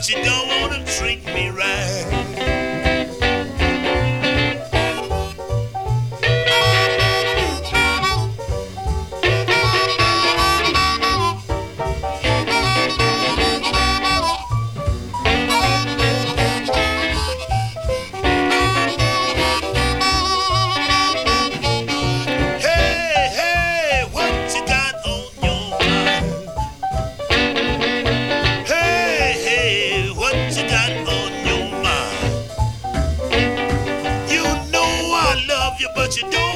but you don't wanna treat me right. Hey, hey, what you got on your mind? Hey, hey, what you got on your mind? You know I love you, but you don't